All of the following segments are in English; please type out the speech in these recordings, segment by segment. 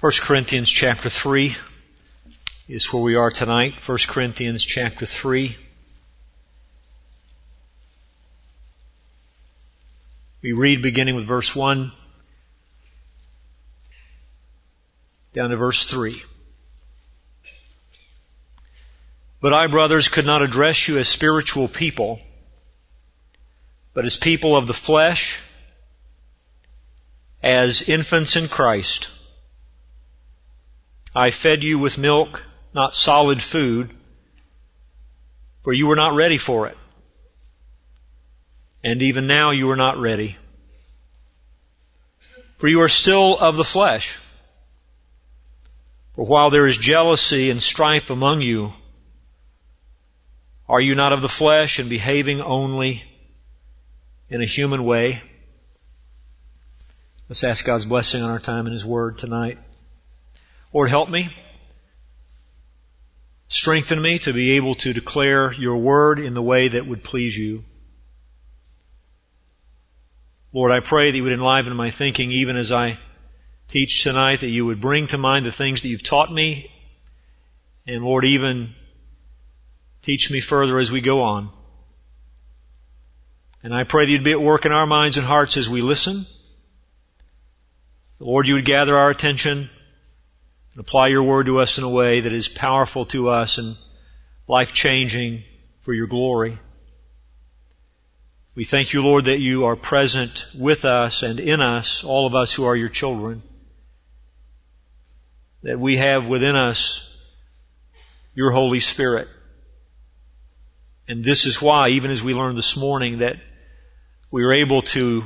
1 Corinthians chapter 3 is where we are tonight. 1 Corinthians chapter 3. We read beginning with verse 1 down to verse 3. But I, brothers, could not address you as spiritual people, but as people of the flesh, as infants in Christ. I fed you with milk, not solid food, for you were not ready for it. And even now you are not ready. For you are still of the flesh. For while there is jealousy and strife among you, are you not of the flesh and behaving only in a human way? Let's ask God's blessing on our time in His Word tonight. Lord, help me. Strengthen me to be able to declare Your Word in the way that would please You. Lord, I pray that You would enliven my thinking even as I teach tonight, that You would bring to mind the things that You've taught me, and Lord, even teach me further as we go on. And I pray that You'd be at work in our minds and hearts as we listen. Lord, You would gather our attention and apply Your Word to us in a way that is powerful to us and life-changing for Your glory. We thank You, Lord, that You are present with us and in us, all of us who are Your children. That we have within us Your Holy Spirit. And this is why, even as we learned this morning, that we are able to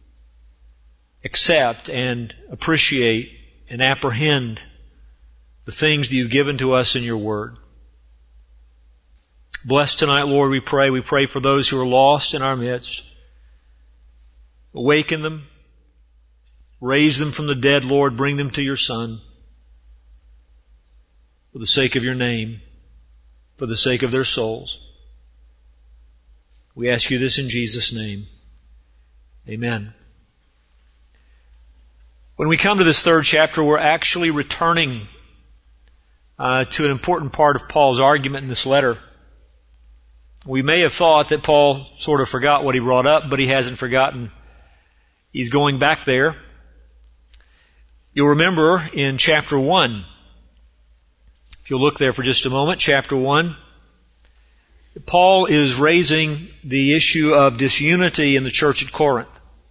accept and appreciate and apprehend the things that You've given to us in Your Word. Bless tonight, Lord, we pray. We pray for those who are lost in our midst. Awaken them. Raise them from the dead, Lord. Bring them to Your Son. For the sake of Your name. For the sake of their souls. We ask You this in Jesus' name. Amen. When we come to this third chapter, we're actually returning to an important part of Paul's argument in this letter. We may have thought that Paul sort of forgot what he brought up, but he hasn't forgotten. He's going back there. You'll remember in chapter 1, if you'll look there for just a moment, chapter 1, Paul is raising the issue of disunity in the church at Corinth.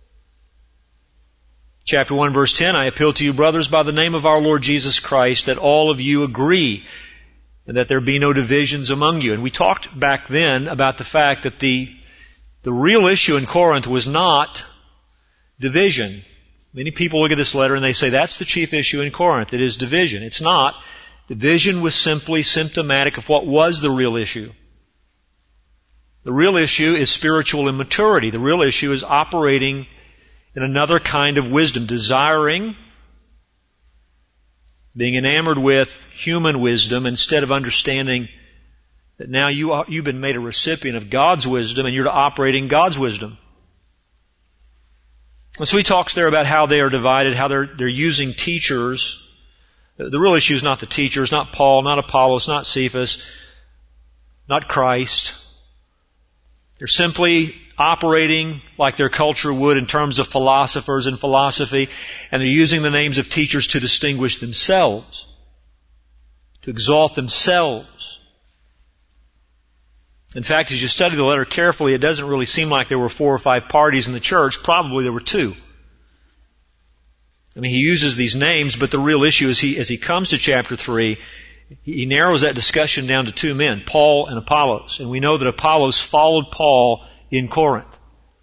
Chapter 1, verse 10, I appeal to you, brothers, by the name of our Lord Jesus Christ, that all of you agree, and that there be no divisions among you. And we talked back then about the fact that the real issue in Corinth was not division. Many people look at this letter and they say, that's the chief issue in Corinth. It is division. It's not. Division was simply symptomatic of what was the real issue. The real issue is spiritual immaturity. The real issue is operating in another kind of wisdom, desiring, being enamored with human wisdom instead of understanding that now you've been made a recipient of God's wisdom and you're to operate in God's wisdom. And so he talks there about how they are divided, how they're using teachers. The real issue is not the teachers, not Paul, not Apollos, not Cephas, not Christ. They're simply operating like their culture would in terms of philosophers and philosophy, and they're using the names of teachers to distinguish themselves, to exalt themselves. In fact, as you study the letter carefully, it doesn't really seem like there were 4 or 5 parties in the church. Probably there were 2. I mean, he uses these names, but the real issue is as he comes to chapter 3, he narrows that discussion down to 2 men, Paul and Apollos. And we know that Apollos followed Paul in Corinth.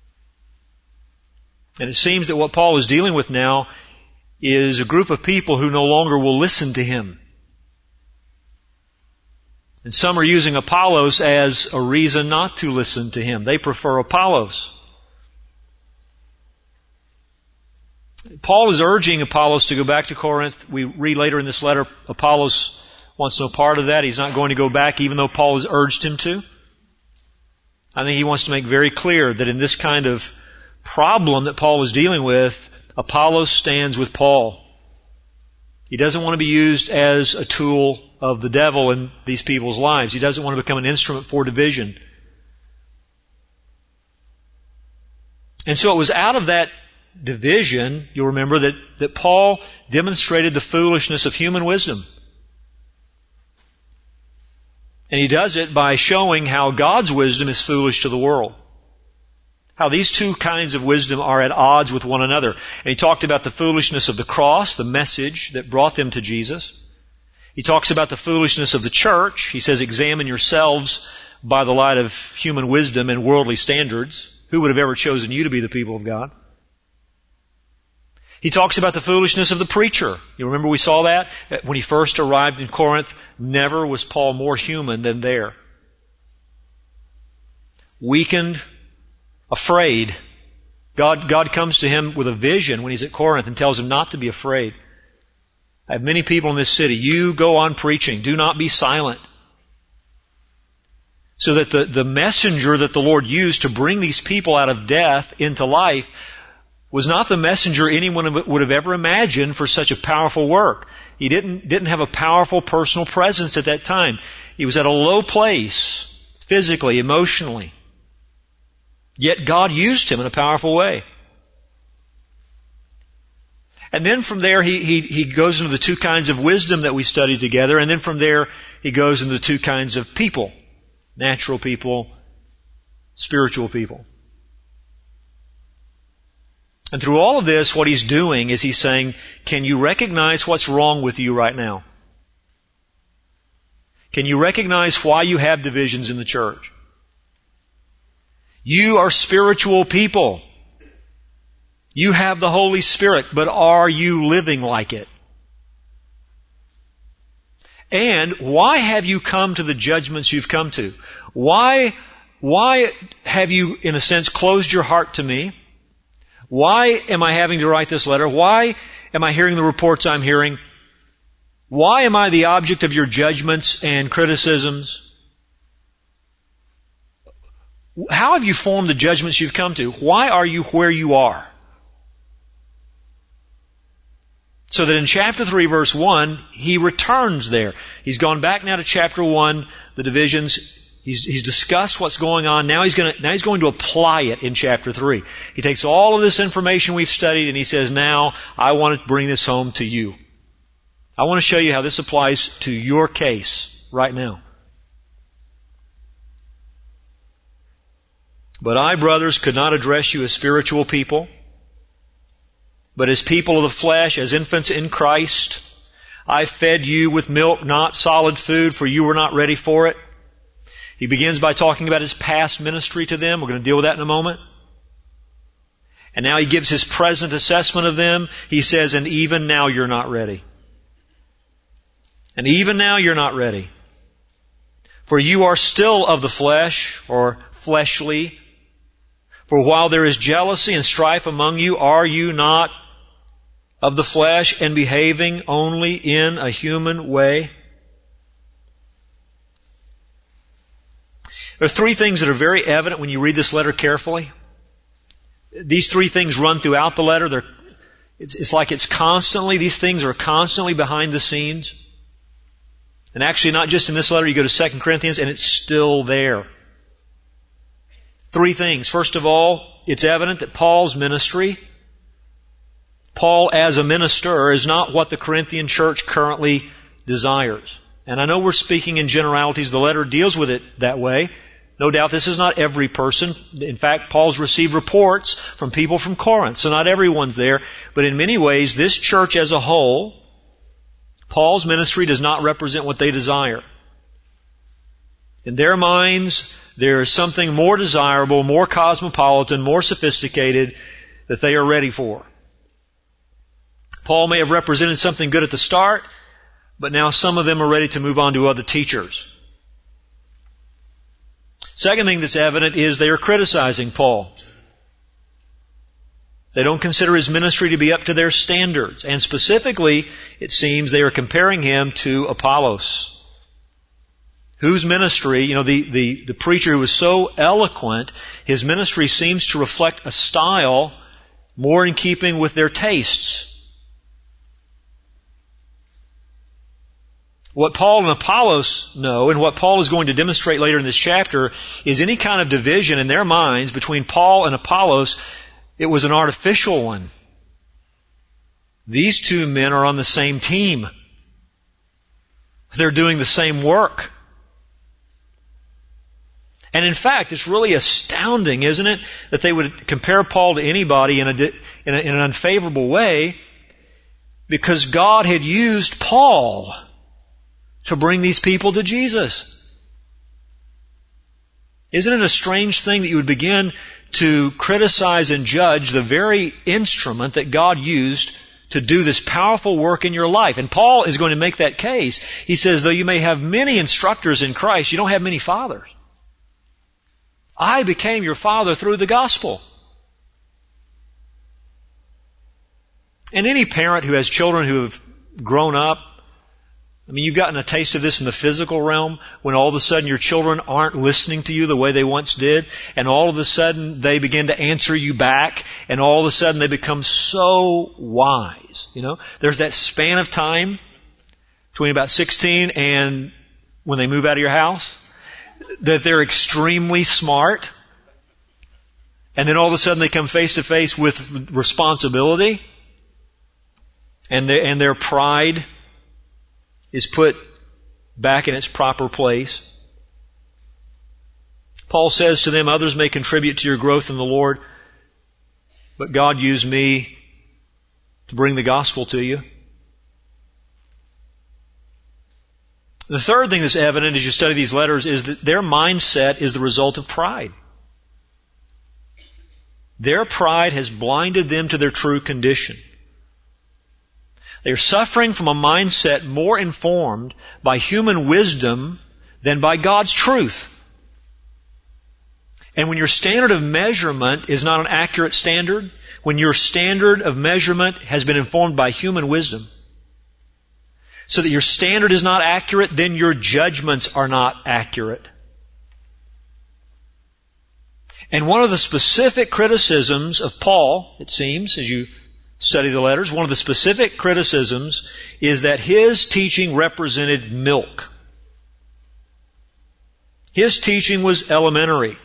And it seems that what Paul is dealing with now is a group of people who no longer will listen to him. And some are using Apollos as a reason not to listen to him. They prefer Apollos. Paul is urging Apollos to go back to Corinth. We read later in this letter, Apollos wants no part of that. He's not going to go back even though Paul has urged him to. I think he wants to make very clear that in this kind of problem that Paul is dealing with, Apollos stands with Paul. He doesn't want to be used as a tool of the devil in these people's lives. He doesn't want to become an instrument for division. And so it was out of that division, you'll remember, that Paul demonstrated the foolishness of human wisdom. And he does it by showing how God's wisdom is foolish to the world. How these two kinds of wisdom are at odds with one another. And he talked about the foolishness of the cross, the message that brought them to Jesus. He talks about the foolishness of the church. He says, examine yourselves by the light of human wisdom and worldly standards. Who would have ever chosen you to be the people of God? He talks about the foolishness of the preacher. You remember we saw that? When he first arrived in Corinth, never was Paul more human than there. Weakened, afraid. God comes to him with a vision when he's at Corinth and tells him not to be afraid. I have many people in this city. You go on preaching. Do not be silent. So that the messenger that the Lord used to bring these people out of death into life was not the messenger anyone would have ever imagined for such a powerful work. He didn't have a powerful personal presence at that time. He was at a low place, physically, emotionally. Yet God used him in a powerful way. And then from there he goes into the two kinds of wisdom that we studied together, and then from there he goes into the two kinds of people. Natural people, spiritual people. And through all of this, what he's doing is he's saying, can you recognize what's wrong with you right now? Can you recognize why you have divisions in the church? You are spiritual people. You have the Holy Spirit, but are you living like it? And why have you come to the judgments you've come to? Why have you, in a sense, closed your heart to me? Why am I having to write this letter? Why am I hearing the reports I'm hearing? Why am I the object of your judgments and criticisms? How have you formed the judgments you've come to? Why are you where you are? So that in chapter 3, verse 1, he returns there. He's gone back now to chapter 1, the divisions. He's discussed what's going on. Now he's going to apply it in chapter 3. He takes all of this information we've studied and he says, now I want to bring this home to you. I want to show you how this applies to your case right now. But I, brothers, could not address you as spiritual people, but as people of the flesh, as infants in Christ. I fed you with milk, not solid food, for you were not ready for it. He begins by talking about his past ministry to them. We're going to deal with that in a moment. And now he gives his present assessment of them. He says, and even now you're not ready. And even now you're not ready. For you are still of the flesh, or fleshly. For while there is jealousy and strife among you, are you not of the flesh and behaving only in a human way? There are three things that are very evident when you read this letter carefully. These three things run throughout the letter. It's like these things are constantly behind the scenes. And actually not just in this letter, you go to 2 Corinthians and it's still there. Three things. First of all, it's evident that Paul's ministry, Paul as a minister, is not what the Corinthian church currently desires. And I know we're speaking in generalities. The letter deals with it that way. No doubt this is not every person. In fact, Paul's received reports from people from Corinth, so not everyone's there. But in many ways, this church as a whole, Paul's ministry does not represent what they desire. In their minds, there is something more desirable, more cosmopolitan, more sophisticated that they are ready for. Paul may have represented something good at the start, but now some of them are ready to move on to other teachers. Second thing that's evident is they are criticizing Paul. They don't consider his ministry to be up to their standards. And specifically, it seems they are comparing him to Apollos, whose ministry, the preacher who was so eloquent, his ministry seems to reflect a style more in keeping with their tastes. What Paul and Apollos know, and what Paul is going to demonstrate later in this chapter, is any kind of division in their minds between Paul and Apollos, it was an artificial one. These two men are on the same team. They're doing the same work. And in fact, it's really astounding, isn't it, that they would compare Paul to anybody in an unfavorable way, because God had used Paul to bring these people to Jesus. Isn't it a strange thing that you would begin to criticize and judge the very instrument that God used to do this powerful work in your life? And Paul is going to make that case. He says, though you may have many instructors in Christ, you don't have many fathers. I became your father through the gospel. And any parent who has children who have grown up, I mean, you've gotten a taste of this in the physical realm, when all of a sudden your children aren't listening to you the way they once did, and all of a sudden they begin to answer you back, and all of a sudden they become so wise. You know, there's that span of time between about 16 and when they move out of your house, that they're extremely smart, and then all of a sudden they come face to face with responsibility, and their pride is put back in its proper place. Paul says to them, others may contribute to your growth in the Lord, but God used me to bring the gospel to you. The third thing that's evident as you study these letters is that their mindset is the result of pride. Their pride has blinded them to their true condition. They are suffering from a mindset more informed by human wisdom than by God's truth. And when your standard of measurement is not an accurate standard, when your standard of measurement has been informed by human wisdom, so that your standard is not accurate, then your judgments are not accurate. And one of the specific criticisms of Paul, it seems, as you study the letters, one of the specific criticisms is that his teaching represented milk. His teaching was elementary.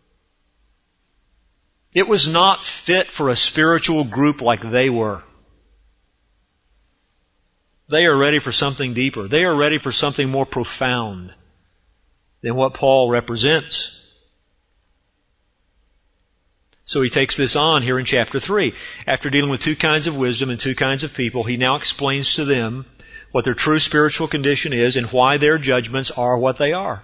It was not fit for a spiritual group like they were. They are ready for something deeper. They are ready for something more profound than what Paul represents. So he takes this on here in chapter 3. After dealing with two kinds of wisdom and two kinds of people, he now explains to them what their true spiritual condition is and why their judgments are what they are.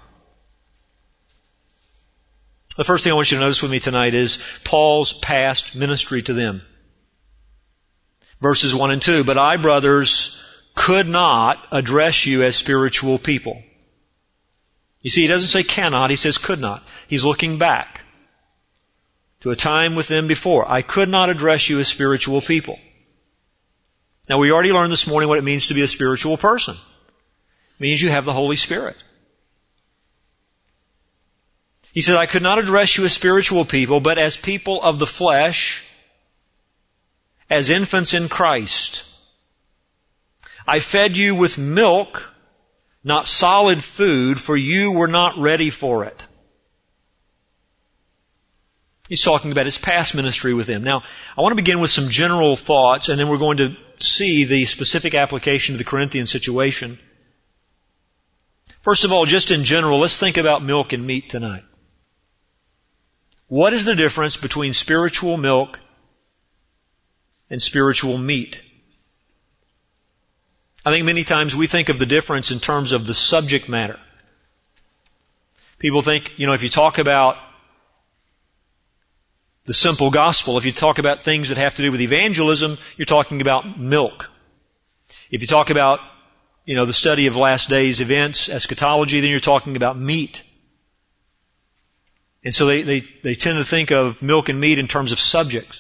The first thing I want you to notice with me tonight is Paul's past ministry to them. Verses 1 and 2. But I, brothers, could not address you as spiritual people. You see, he doesn't say cannot, he says could not. He's looking back to a time with them before. I could not address you as spiritual people. Now, we already learned this morning what it means to be a spiritual person. It means you have the Holy Spirit. He said, I could not address you as spiritual people, but as people of the flesh, as infants in Christ. I fed you with milk, not solid food, for you were not ready for it. He's talking about his past ministry with them. Now, I want to begin with some general thoughts, and then we're going to see the specific application to the Corinthian situation. First of all, just in general, let's think about milk and meat tonight. What is the difference between spiritual milk and spiritual meat? I think many times we think of the difference in terms of the subject matter. People think, if you talk about the simple gospel, if you talk about things that have to do with evangelism, you're talking about milk. If you talk about, the study of last days events, eschatology, then you're talking about meat. And so they tend to think of milk and meat in terms of subjects.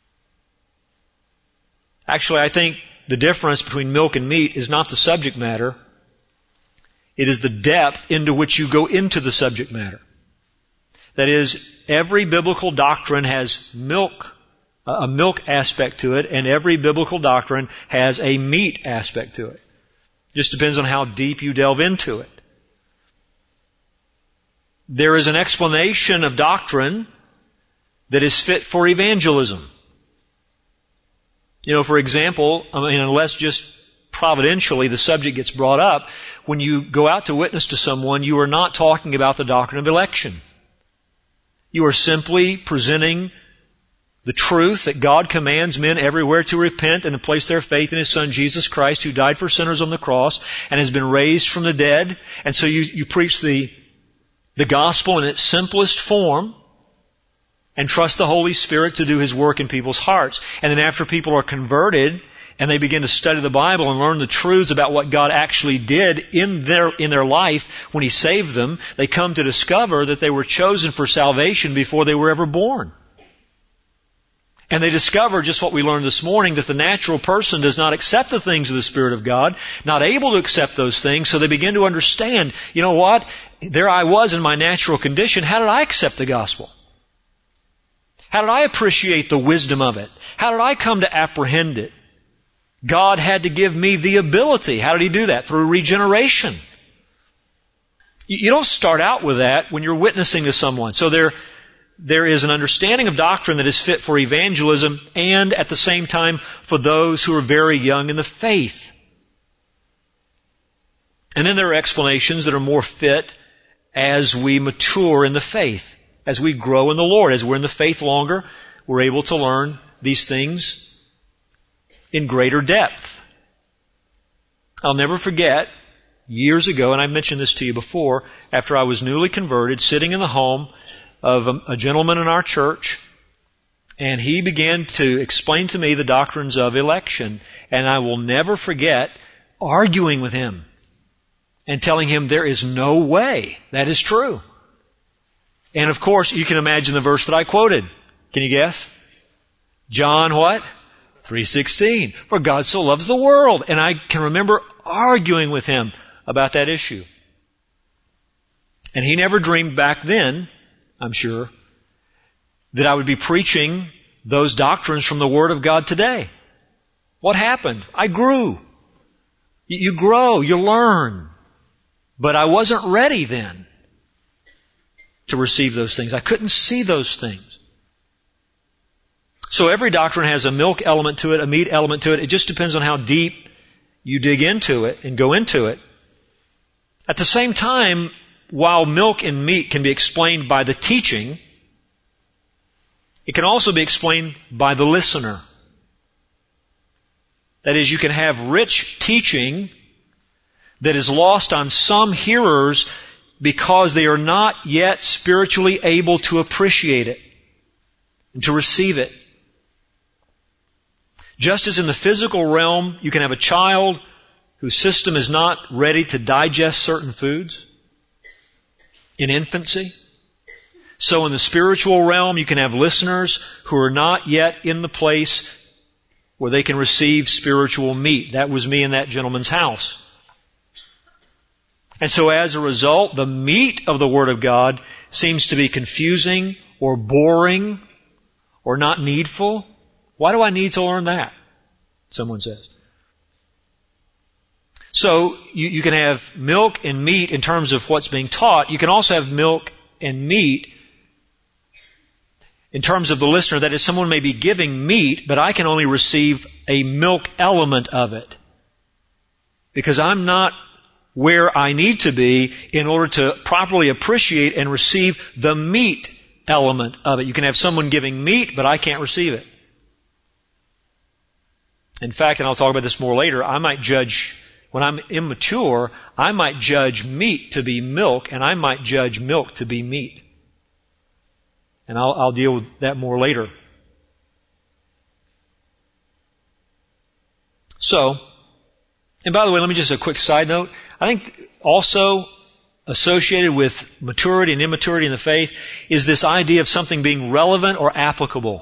Actually, I think the difference between milk and meat is not the subject matter. It is the depth into which you go into the subject matter. That is, every biblical doctrine has a milk aspect to it, and every biblical doctrine has a meat aspect to it. Just depends on how deep you delve into it. There is an explanation of doctrine that is fit for evangelism. For example, unless just providentially the subject gets brought up, when you go out to witness to someone, you are not talking about the doctrine of election. You are simply presenting the truth that God commands men everywhere to repent and to place their faith in His Son, Jesus Christ, who died for sinners on the cross and has been raised from the dead. And so you preach the gospel in its simplest form and trust the Holy Spirit to do His work in people's hearts. And then after people are converted and they begin to study the Bible and learn the truths about what God actually did in their life when He saved them, they come to discover that they were chosen for salvation before they were ever born. And they discover just what we learned this morning, that the natural person does not accept the things of the Spirit of God, not able to accept those things, so they begin to understand, you know what? There I was in my natural condition. How did I accept the gospel? How did I appreciate the wisdom of it? How did I come to apprehend it? God had to give me the ability. How did He do that? Through regeneration. You don't start out with that when you're witnessing to someone. So there is an understanding of doctrine that is fit for evangelism and at the same time for those who are very young in the faith. And then there are explanations that are more fit as we mature in the faith, as we grow in the Lord, as we're in the faith longer, we're able to learn these things in greater depth. I'll never forget, years ago, and I've mentioned this to you before, after I was newly converted, sitting in the home of a gentleman in our church, and he began to explain to me the doctrines of election, and I will never forget arguing with him and telling him there is no way that is true. And of course, you can imagine the verse that I quoted. Can you guess? John what? 3:16. For God so loves the world. And I can remember arguing with him about that issue. And he never dreamed back then, I'm sure, that I would be preaching those doctrines from the Word of God today. What happened? I grew. You grow, you learn. But I wasn't ready then to receive those things. I couldn't see those things. So every doctrine has a milk element to it, a meat element to it. It just depends on how deep you dig into it and go into it. At the same time, while milk and meat can be explained by the teaching, it can also be explained by the listener. That is, you can have rich teaching that is lost on some hearers because they are not yet spiritually able to appreciate it and to receive it. Just as in the physical realm, you can have a child whose system is not ready to digest certain foods in infancy. So in the spiritual realm, you can have listeners who are not yet in the place where they can receive spiritual meat. That was me in that gentleman's house. And so as a result, the meat of the Word of God seems to be confusing or boring or not needful. Why do I need to learn that? Someone says. So you can have milk and meat in terms of what's being taught. You can also have milk and meat in terms of the listener. That is, someone may be giving meat, but I can only receive a milk element of it because I'm not where I need to be in order to properly appreciate and receive the meat element of it. You can have someone giving meat, but I can't receive it. In fact, and I'll talk about this more later, I might judge, when I'm immature, I might judge meat to be milk, and I might judge milk to be meat. And I'll deal with that more later. So, and by the way, let me just a quick side note. I think also associated with maturity and immaturity in the faith is this idea of something being relevant or applicable.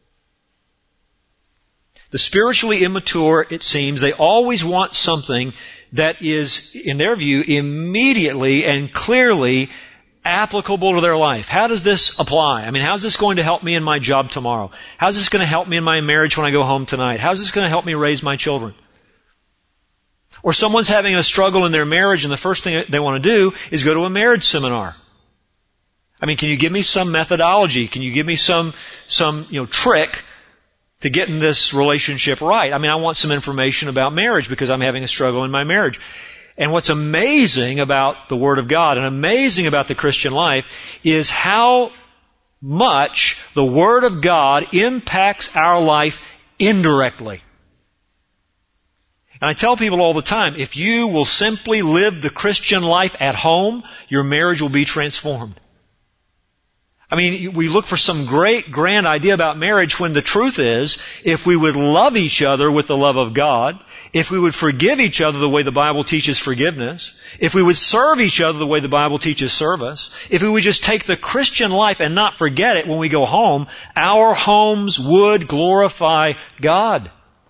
The spiritually immature, it seems, they always want something that is, in their view, immediately and clearly applicable to their life. How does this apply? I mean, how's this going to help me in my job tomorrow? How's this going to help me in my marriage when I go home tonight? How's this going to help me raise my children? Or someone's having a struggle in their marriage and the first thing they want to do is go to a marriage seminar. I mean, can you give me some methodology? Can you give me some trick to getting this relationship right? I mean, I want some information about marriage because I'm having a struggle in my marriage. And what's amazing about the Word of God and amazing about the Christian life is how much the Word of God impacts our life indirectly. And I tell people all the time, if you will simply live the Christian life at home, your marriage will be transformed. I mean, we look for some great, grand idea about marriage when the truth is, if we would love each other with the love of God, if we would forgive each other the way the Bible teaches forgiveness, if we would serve each other the way the Bible teaches service, if we would just take the Christian life and not forget it when we go home, our homes would glorify God.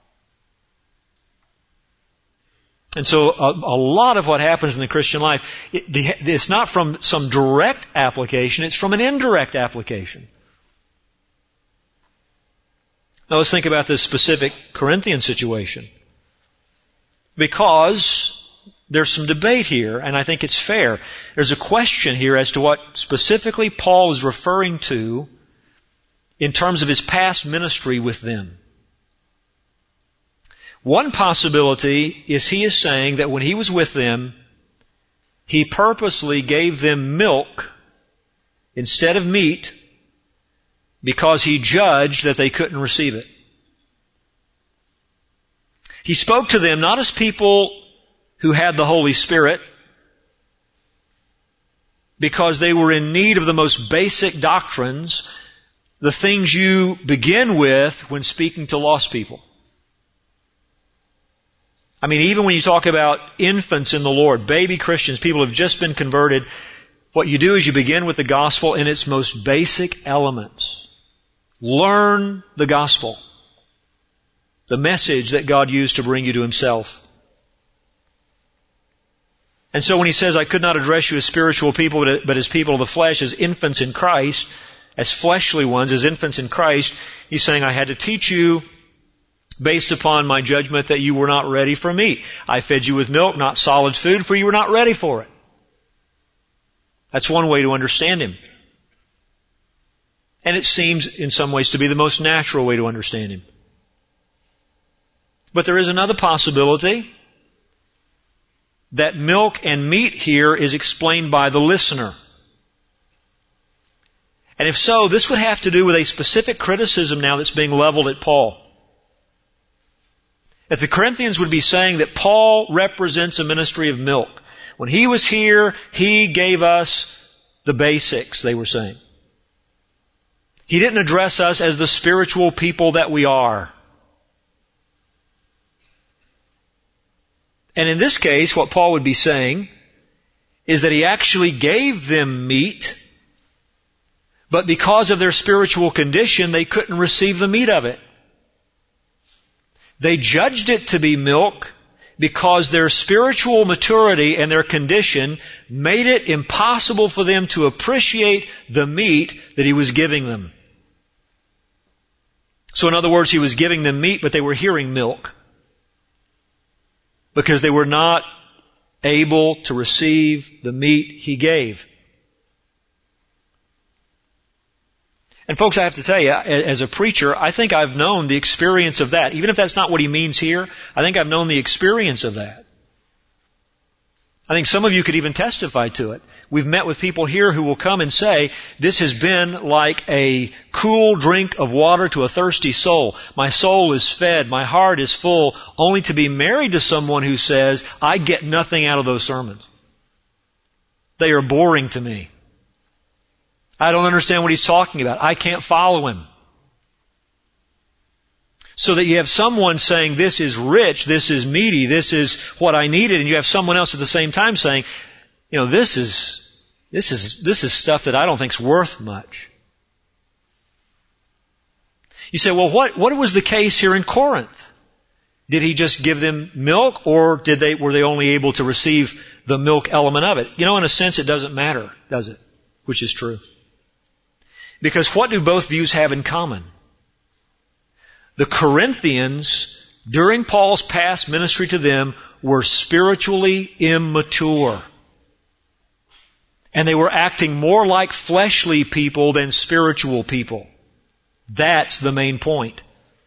And so a lot of what happens in the Christian life, it's not from some direct application, it's from an indirect application. Now let's think about this specific Corinthian situation. Because there's some debate here, and I think it's fair. There's a question here as to what specifically Paul is referring to in terms of his past ministry with them. One possibility is he is saying that when he was with them, he purposely gave them milk instead of meat because he judged that they couldn't receive it. He spoke to them not as people who had the Holy Spirit because they were in need of the most basic doctrines, the things you begin with when speaking to lost people. I mean, even when you talk about infants in the Lord, baby Christians, people who have just been converted, what you do is you begin with the gospel in its most basic elements. Learn the gospel, the message that God used to bring you to Himself. And so when he says, I could not address you as spiritual people, but as people of the flesh, as infants in Christ, as fleshly ones, as infants in Christ, he's saying, I had to teach you based upon my judgment that you were not ready for meat. I fed you with milk, not solid food, for you were not ready for it. That's one way to understand him. And it seems in some ways to be the most natural way to understand him. But there is another possibility that milk and meat here is explained by the listener. And if so, this would have to do with a specific criticism now that's being leveled at Paul. That the Corinthians would be saying that Paul represents a ministry of milk. When he was here, he gave us the basics, they were saying. He didn't address us as the spiritual people that we are. And in this case, what Paul would be saying is that he actually gave them meat, but because of their spiritual condition, they couldn't receive the meat of it. They judged it to be milk because their spiritual maturity and their condition made it impossible for them to appreciate the meat that he was giving them. So in other words, he was giving them meat, but they were hearing milk because they were not able to receive the meat he gave. And folks, I have to tell you, as a preacher, I think I've known the experience of that. Even if that's not what he means here, I think I've known the experience of that. I think some of you could even testify to it. We've met with people here who will come and say, this has been like a cool drink of water to a thirsty soul. My soul is fed, my heart is full, only to be married to someone who says, I get nothing out of those sermons. They are boring to me. I don't understand what he's talking about. I can't follow him. So that you have someone saying, this is rich, this is meaty, this is what I needed, and you have someone else at the same time saying, this is stuff that I don't think's worth much. You say, well, what was the case here in Corinth? Did he just give them milk, or were they only able to receive the milk element of it? In a sense, it doesn't matter, does it? Which is true. Because what do both views have in common? The Corinthians during Paul's past ministry to them were spiritually immature. And they were acting more like fleshly people than spiritual people. That's the main point.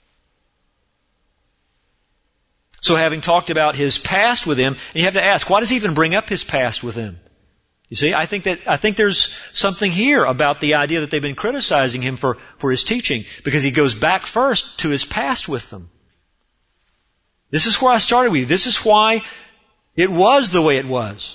So having talked about his past with him, and you have to ask, why does he even bring up his past with him? You see, I think there's something here about the idea that they've been criticizing him for his teaching, because he goes back first to his past with them. This is where I started with you. This is why it was the way it was.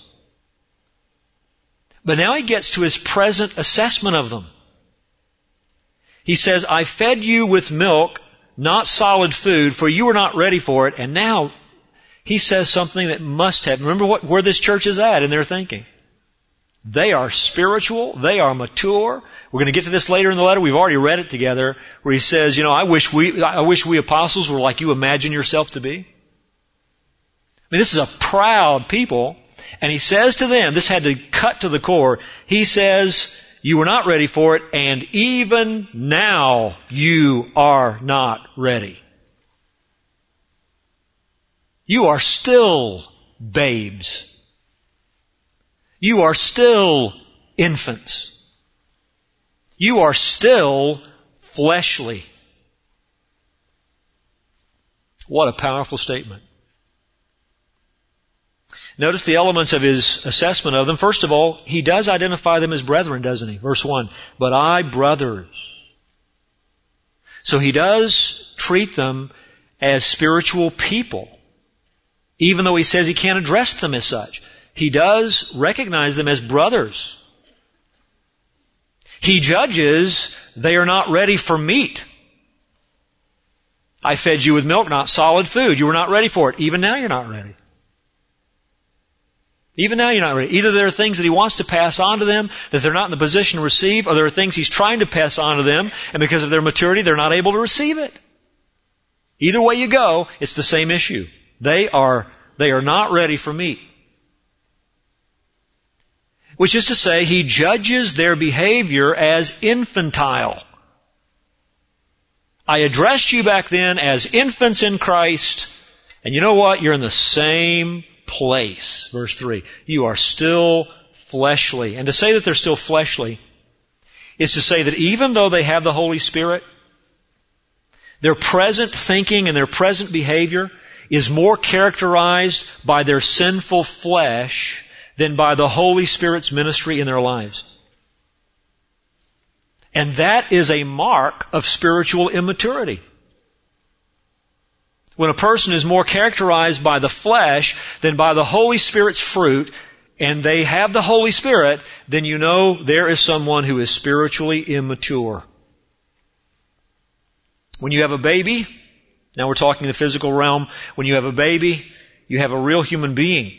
But now he gets to his present assessment of them. He says, I fed you with milk, not solid food, for you were not ready for it. And now he says something that must have. Remember where this church is at in their thinking. They are spiritual. They are mature. We're going to get to this later in the letter. We've already read it together, where he says, I wish we apostles were like you imagine yourself to be. I mean, this is a proud people. And he says to them, this had to cut to the core. He says, you were not ready for it, and even now you are not ready. You are still babes. You are still infants. You are still fleshly. What a powerful statement. Notice the elements of his assessment of them. First of all, he does identify them as brethren, doesn't he? Verse 1, but I, brothers. So he does treat them as spiritual people, even though he says he can't address them as such. He does recognize them as brothers. He judges they are not ready for meat. I fed you with milk, not solid food. You were not ready for it. Even now you're not ready. Even now you're not ready. Either there are things that he wants to pass on to them that they're not in the position to receive, or there are things he's trying to pass on to them, and because of their maturity, they're not able to receive it. Either way you go, it's the same issue. They are not ready for meat. Which is to say, he judges their behavior as infantile. I addressed you back then as infants in Christ, and you know what? You're in the same place. Verse 3. You are still fleshly. And to say that they're still fleshly is to say that even though they have the Holy Spirit, their present thinking and their present behavior is more characterized by their sinful flesh than by the Holy Spirit's ministry in their lives. And that is a mark of spiritual immaturity. When a person is more characterized by the flesh than by the Holy Spirit's fruit, and they have the Holy Spirit, then you know there is someone who is spiritually immature. When you have a baby, now we're talking the physical realm, when you have a baby, you have a real human being,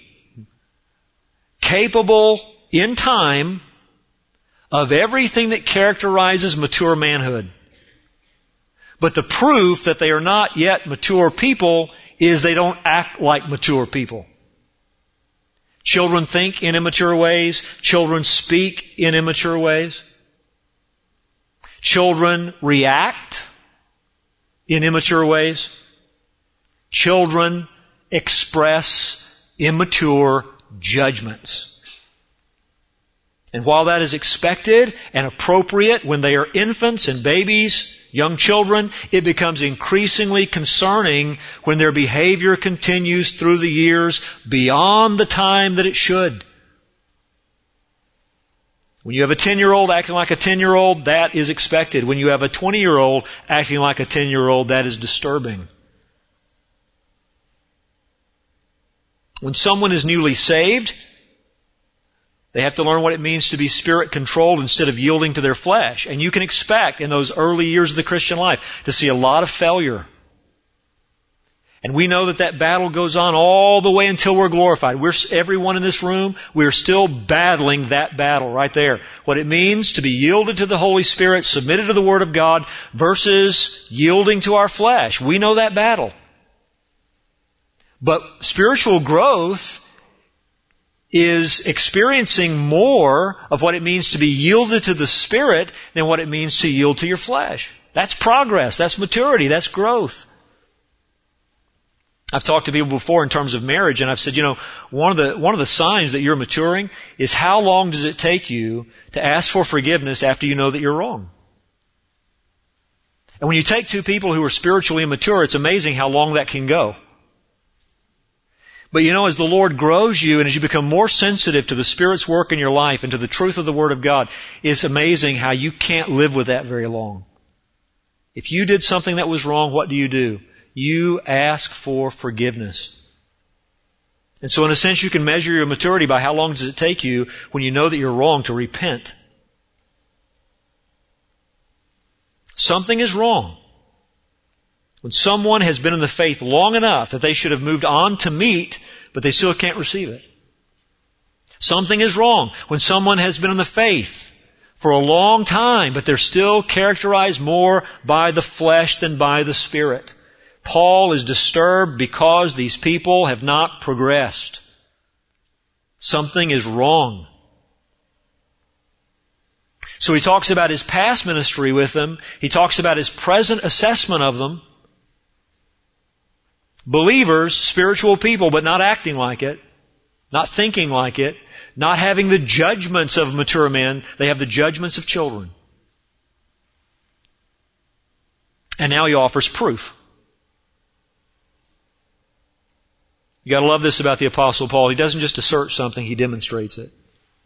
capable in time of everything that characterizes mature manhood. But the proof that they are not yet mature people is they don't act like mature people. Children think in immature ways. Children speak in immature ways. Children react in immature ways. Children express immature judgments. And while that is expected and appropriate when they are infants and babies, young children, it becomes increasingly concerning when their behavior continues through the years beyond the time that it should. When you have a 10-year-old acting like a 10-year-old, that is expected. When you have a 20-year-old acting like a 10-year-old, that is disturbing. When someone is newly saved, they have to learn what it means to be Spirit-controlled instead of yielding to their flesh. And you can expect in those early years of the Christian life to see a lot of failure. And we know that battle goes on all the way until we're glorified. Everyone in this room, we're still battling that battle right there. What it means to be yielded to the Holy Spirit, submitted to the Word of God, versus yielding to our flesh. We know that battle. But spiritual growth is experiencing more of what it means to be yielded to the Spirit than what it means to yield to your flesh. That's progress. That's maturity. That's growth. I've talked to people before in terms of marriage, and I've said, one of the signs that you're maturing is how long does it take you to ask for forgiveness after you know that you're wrong? And when you take two people who are spiritually immature, it's amazing how long that can go. But as the Lord grows you and as you become more sensitive to the Spirit's work in your life and to the truth of the Word of God, it's amazing how you can't live with that very long. If you did something that was wrong, what do? You ask for forgiveness. And so in a sense, you can measure your maturity by how long does it take you when you know that you're wrong to repent. Something is wrong when someone has been in the faith long enough that they should have moved on to meet, but they still can't receive it. Something is wrong when someone has been in the faith for a long time, but they're still characterized more by the flesh than by the Spirit. Paul is disturbed because these people have not progressed. Something is wrong. So he talks about his past ministry with them. He talks about his present assessment of them. Believers, spiritual people, but not acting like it, not thinking like it, not having the judgments of mature men. They have the judgments of children. And now he offers proof. You gotta love this about the Apostle Paul. He doesn't just assert something, he demonstrates it.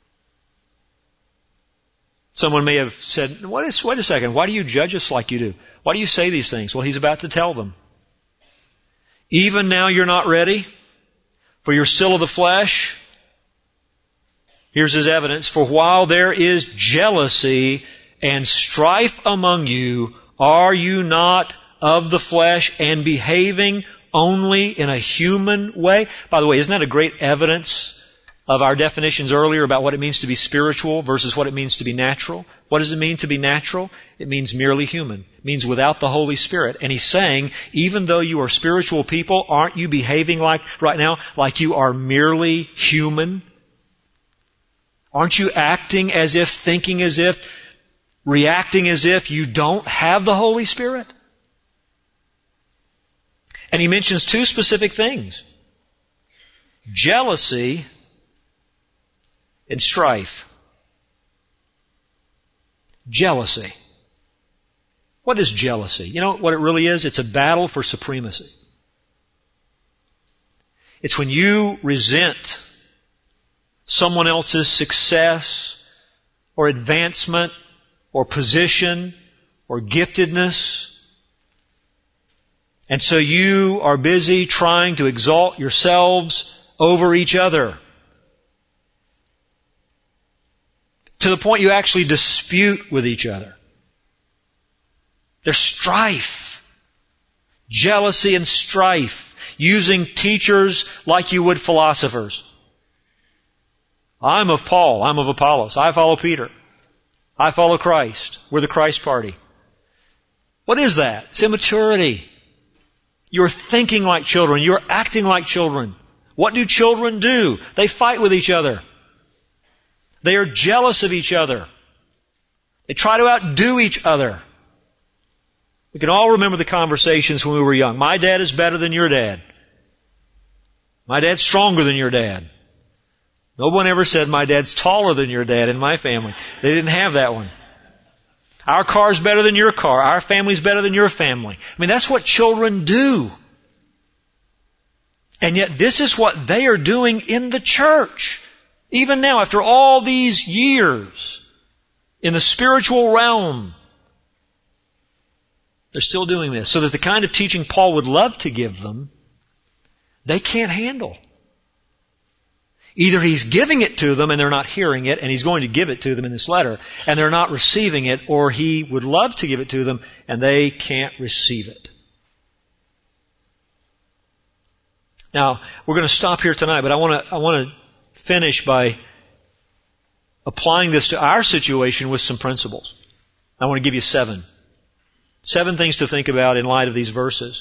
Someone may have said, wait a second, why do you judge us like you do? Why do you say these things? Well, he's about to tell them. Even now you're not ready, for you're still of the flesh. Here's his evidence. For while there is jealousy and strife among you, are you not of the flesh and behaving only in a human way? By the way, isn't that a great evidence of our definitions earlier about what it means to be spiritual versus what it means to be natural? What does it mean to be natural? It means merely human. It means without the Holy Spirit. And he's saying, even though you are spiritual people, aren't you behaving right now like you are merely human? Aren't you acting as if, thinking as if, reacting as if you don't have the Holy Spirit? And he mentions two specific things. Jealousy and strife. Jealousy. What is jealousy? You know what it really is? It's a battle for supremacy. It's when you resent someone else's success or advancement or position or giftedness. And so you are busy trying to exalt yourselves over each other. To the point you actually dispute with each other. There's strife. Jealousy and strife. Using teachers like you would philosophers. I'm of Paul. I'm of Apollos. I follow Peter. I follow Christ. We're the Christ party. What is that? It's immaturity. You're thinking like children. You're acting like children. What do children do? They fight with each other. They are jealous of each other. They try to outdo each other. We can all remember the conversations when we were young. My dad is better than your dad. My dad's stronger than your dad. No one ever said my dad's taller than your dad in my family. They didn't have that one. Our car's better than your car. Our family's better than your family. I mean, that's what children do. And yet this is what they are doing in the church. Even now, after all these years, in the spiritual realm, they're still doing this. So that the kind of teaching Paul would love to give them, they can't handle. Either he's giving it to them and they're not hearing it, and he's going to give it to them in this letter, and they're not receiving it, or he would love to give it to them and they can't receive it. Now, we're going to stop here tonight, but I want to finish by applying this to our situation with some principles. I want to give you 7. 7 things to think about in light of these verses.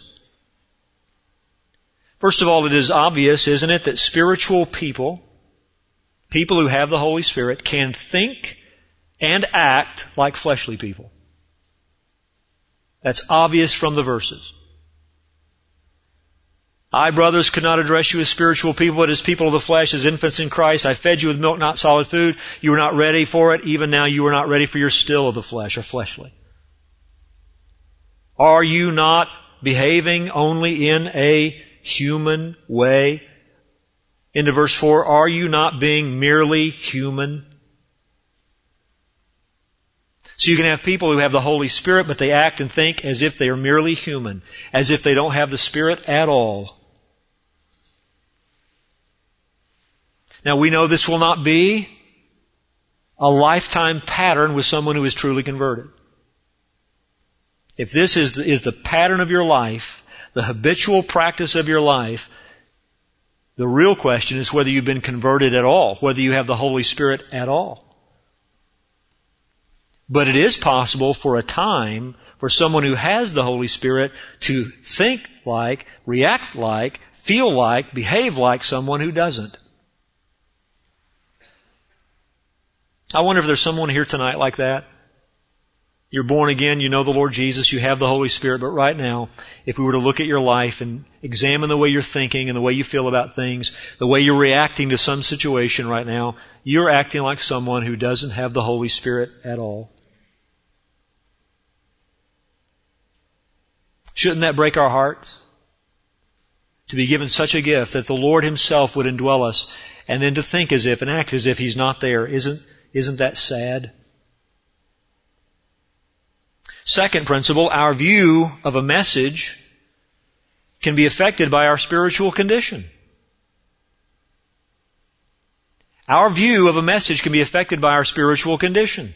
First of all, it is obvious, isn't it, that spiritual people who have the Holy Spirit, can think and act like fleshly people. That's obvious from the verses. I, brothers, could not address you as spiritual people, but as people of the flesh, as infants in Christ. I fed you with milk, not solid food. You were not ready for it. Even now you are not ready, for you're still of the flesh, or fleshly. Are you not behaving only in a human way? Into verse 4, are you not being merely human? So you can have people who have the Holy Spirit, but they act and think as if they are merely human, as if they don't have the Spirit at all. Now we know this will not be a lifetime pattern with someone who is truly converted. If this is the pattern of your life, the habitual practice of your life, the real question is whether you've been converted at all, whether you have the Holy Spirit at all. But it is possible for a time for someone who has the Holy Spirit to think like, react like, feel like, behave like someone who doesn't. I wonder if there's someone here tonight like that. You're born again, you know the Lord Jesus, you have the Holy Spirit, but right now, if we were to look at your life and examine the way you're thinking and the way you feel about things, the way you're reacting to some situation right now, you're acting like someone who doesn't have the Holy Spirit at all. Shouldn't that break our hearts? To be given such a gift that the Lord Himself would indwell us, and then to think as if and act as if He's not there. Isn't that sad? Second principle, our view of a message can be affected by our spiritual condition. Our view of a message can be affected by our spiritual condition.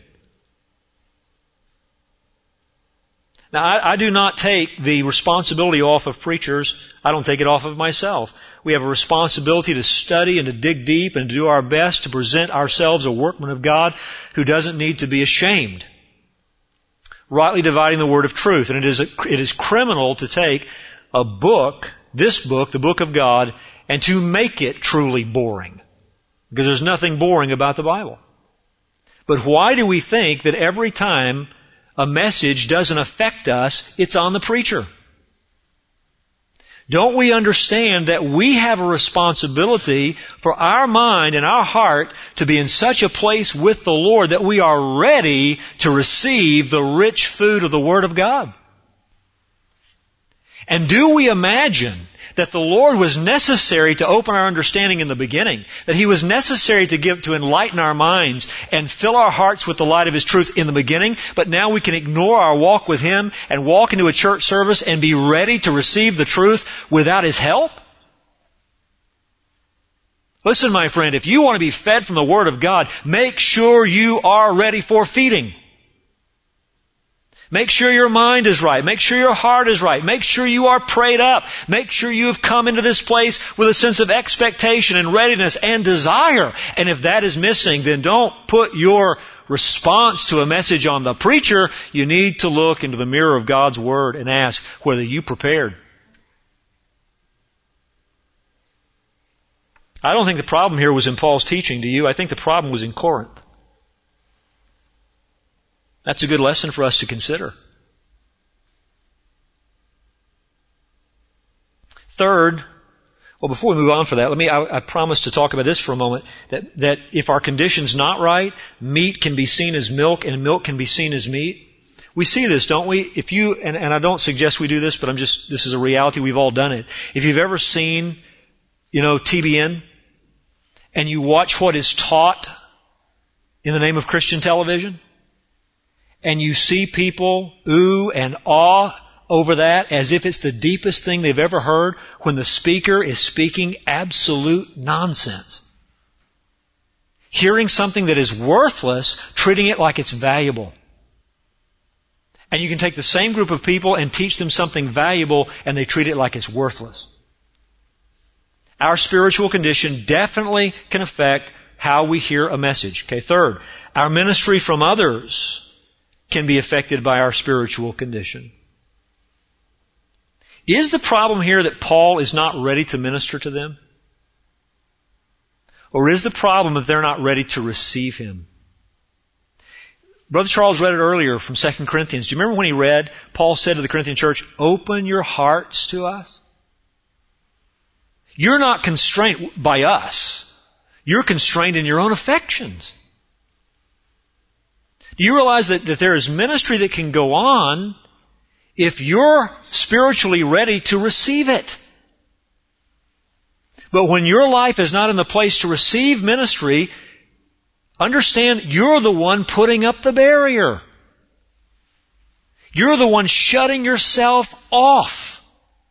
Now, I do not take the responsibility off of preachers. I don't take it off of myself. We have a responsibility to study and to dig deep and to do our best to present ourselves a workman of God who doesn't need to be ashamed. Rightly dividing the word of truth. And it is criminal to take a book, this book, the book of God, and to make it truly boring. Because there's nothing boring about the Bible. But why do we think that every time a message doesn't affect us, it's on the preacher? Don't we understand that we have a responsibility for our mind and our heart to be in such a place with the Lord that we are ready to receive the rich food of the Word of God? And do we imagine that the Lord was necessary to open our understanding in the beginning, that He was necessary to enlighten our minds and fill our hearts with the light of His truth in the beginning, but now we can ignore our walk with Him and walk into a church service and be ready to receive the truth without His help? Listen, my friend, if you want to be fed from the Word of God, make sure you are ready for feeding. Make sure your mind is right. Make sure your heart is right. Make sure you are prayed up. Make sure you have come into this place with a sense of expectation and readiness and desire. And if that is missing, then don't put your response to a message on the preacher. You need to look into the mirror of God's Word and ask whether you prepared. I don't think the problem here was in Paul's teaching to you. I think the problem was in Corinth. That's a good lesson for us to consider. Third, well, before we move on for that, I promise to talk about this for a moment, that if our condition's not right, meat can be seen as milk and milk can be seen as meat. We see this, don't we? If you, and I don't suggest we do this, but this is a reality, we've all done it. If you've ever seen, TBN, and you watch what is taught in the name of Christian television, and you see people ooh and awe over that as if it's the deepest thing they've ever heard when the speaker is speaking absolute nonsense. Hearing something that is worthless, treating it like it's valuable. And you can take the same group of people and teach them something valuable and they treat it like it's worthless. Our spiritual condition definitely can affect how we hear a message. Okay, third, our ministry from others can be affected by our spiritual condition. Is the problem here that Paul is not ready to minister to them? Or is the problem that they're not ready to receive him? Brother Charles read it earlier from 2 Corinthians. Do you remember when he read, Paul said to the Corinthian church, open your hearts to us? You're not constrained by us. You're constrained in your own affections. Do you realize that there is ministry that can go on if you're spiritually ready to receive it? But when your life is not in the place to receive ministry, understand you're the one putting up the barrier. You're the one shutting yourself off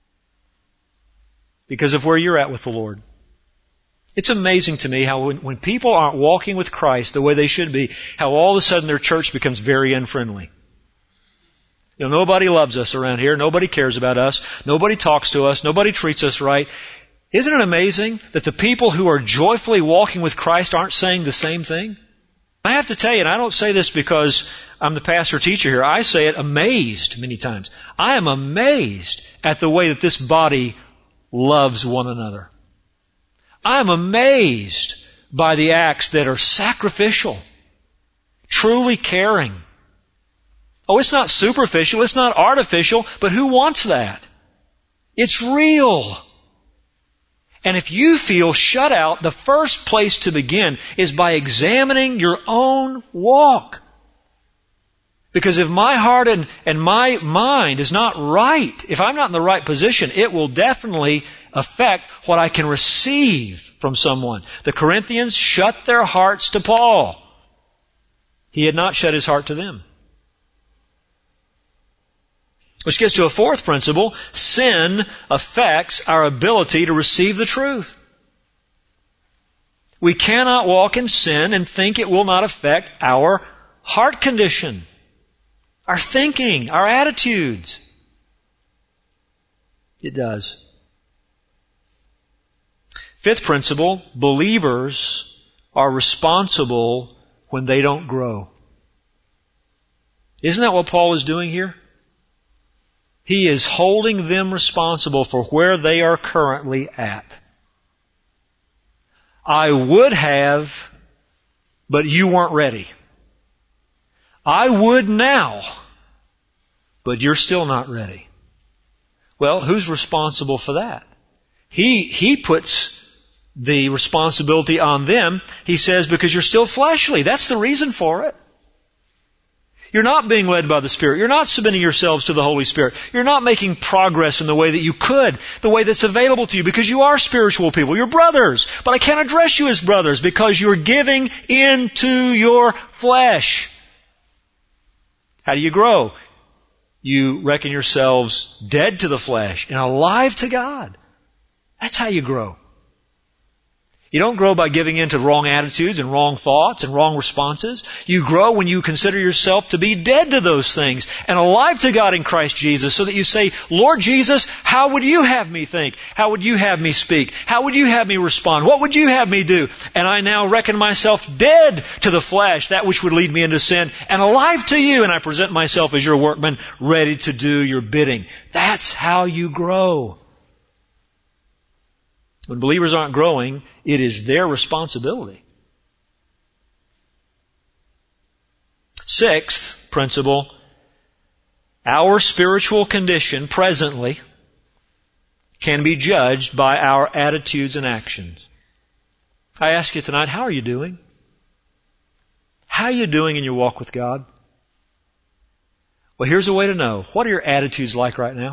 because of where you're at with the Lord. It's amazing to me how when people aren't walking with Christ the way they should be, how all of a sudden their church becomes very unfriendly. You know, nobody loves us around here. Nobody cares about us. Nobody talks to us. Nobody treats us right. Isn't it amazing that the people who are joyfully walking with Christ aren't saying the same thing? I have to tell you, and I don't say this because I'm the pastor teacher here, I say it amazed many times. I am amazed at the way that this body loves one another. I am amazed by the acts that are sacrificial, truly caring. Oh, it's not superficial, it's not artificial, but who wants that? It's real. And if you feel shut out, the first place to begin is by examining your own walk. Because if my heart and my mind is not right, if I'm not in the right position, it will definitely affect what I can receive from someone. The Corinthians shut their hearts to Paul. He had not shut his heart to them. Which gets to a fourth principle. Sin affects our ability to receive the truth. We cannot walk in sin and think it will not affect our heart condition, our thinking, our attitudes. It does. Fifth principle, believers are responsible when they don't grow. Isn't that what Paul is doing here? He is holding them responsible for where they are currently at. I would have, but you weren't ready. I would now, but you're still not ready. Well, who's responsible for that? He puts the responsibility on them. He says, because you're still fleshly. That's the reason for it. You're not being led by the Spirit. You're not submitting yourselves to the Holy Spirit. You're not making progress in the way that you could, the way that's available to you, because you are spiritual people. You're brothers. But I can't address you as brothers because you're giving into your flesh. How do you grow? You reckon yourselves dead to the flesh and alive to God. That's how you grow. You don't grow by giving in to wrong attitudes and wrong thoughts and wrong responses. You grow when you consider yourself to be dead to those things and alive to God in Christ Jesus, so that you say, Lord Jesus, how would you have me think? How would you have me speak? How would you have me respond? What would you have me do? And I now reckon myself dead to the flesh, that which would lead me into sin, and alive to you, and I present myself as your workman, ready to do your bidding. That's how you grow. When believers aren't growing, it is their responsibility. Sixth principle, our spiritual condition presently can be judged by our attitudes and actions. I ask you tonight, how are you doing? How are you doing in your walk with God? Well, here's a way to know. What are your attitudes like right now?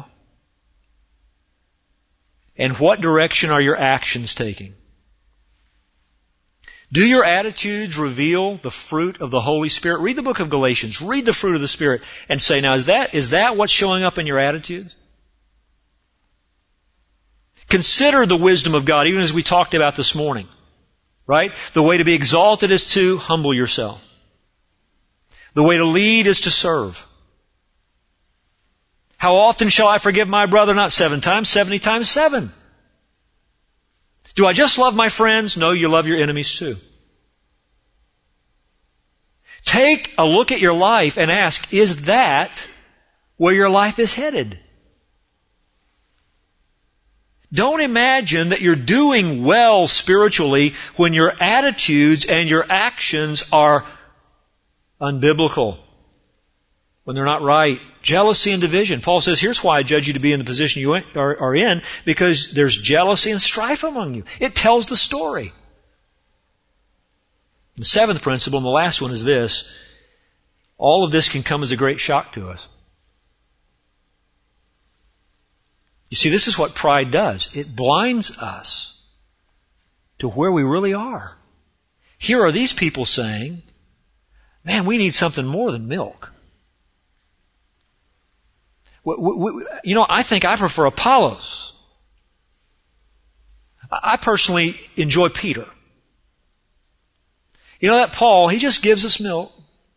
And what direction are your actions taking? Do your attitudes reveal the fruit of the Holy Spirit? Read the book of Galatians. Read the fruit of the Spirit and say, now, is that what's showing up in your attitudes? Consider the wisdom of God, even as we talked about this morning. Right? The way to be exalted is to humble yourself. The way to lead is to serve. How often shall I forgive my brother? Not 7 times, 70 times 7. Do I just love my friends? No, you love your enemies too. Take a look at your life and ask, is that where your life is headed? Don't imagine that you're doing well spiritually when your attitudes and your actions are unbiblical when they're not right. Jealousy and division. Paul says, here's why I judge you to be in the position you are in, because there's jealousy and strife among you. It tells the story. The seventh principle, and the last one, is this. All of this can come as a great shock to us. You see, this is what pride does. It blinds us to where we really are. Here are these people saying, man, we need something more than milk. I think I prefer Apollos. I personally enjoy Peter. That Paul, he just gives us milk.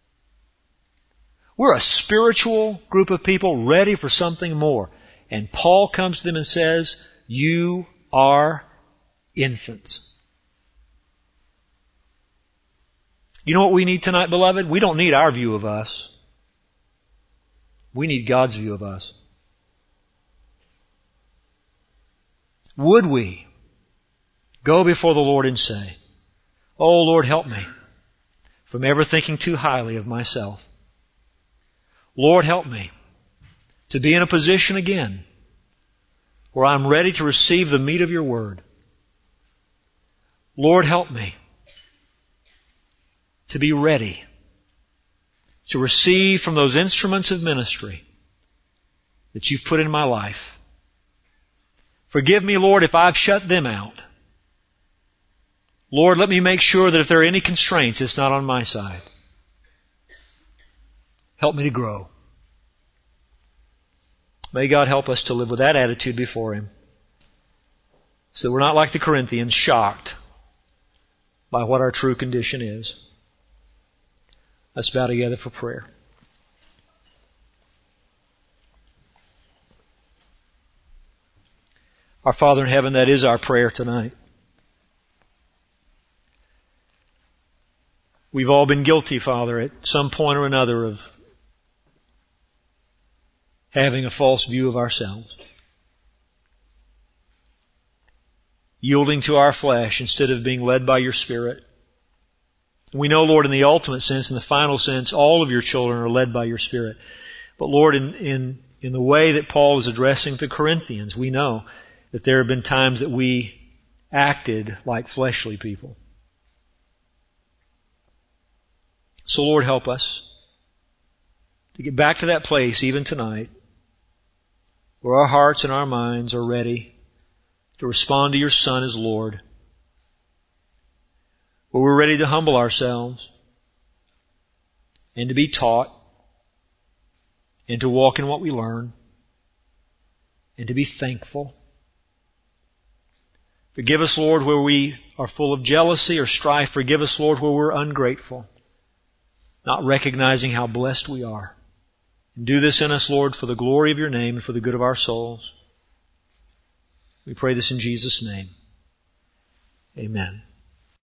We're a spiritual group of people ready for something more. And Paul comes to them and says, you are infants. You know what we need tonight, beloved? We don't need our view of us. We need God's view of us. Would we go before the Lord and say, oh, Lord, help me from ever thinking too highly of myself. Lord, help me to be in a position again where I'm ready to receive the meat of your word. Lord, help me to be ready to receive from those instruments of ministry that you've put in my life. Forgive me, Lord, if I've shut them out. Lord, let me make sure that if there are any constraints, it's not on my side. Help me to grow. May God help us to live with that attitude before Him, so that we're not like the Corinthians, shocked by what our true condition is. Let's bow together for prayer. Our Father in heaven, that is our prayer tonight. We've all been guilty, Father, at some point or another of having a false view of ourselves. Yielding to our flesh instead of being led by your Spirit. We know, Lord, in the ultimate sense, in the final sense, all of your children are led by your Spirit. But Lord, in the way that Paul is addressing the Corinthians, we know that there have been times that we acted like fleshly people. So Lord, help us to get back to that place even tonight where our hearts and our minds are ready to respond to your Son as Lord, where we're ready to humble ourselves and to be taught and to walk in what we learn and to be thankful. Forgive us, Lord, where we are full of jealousy or strife. Forgive us, Lord, where we're ungrateful, not recognizing how blessed we are. And do this in us, Lord, for the glory of your name and for the good of our souls. We pray this in Jesus' name. Amen.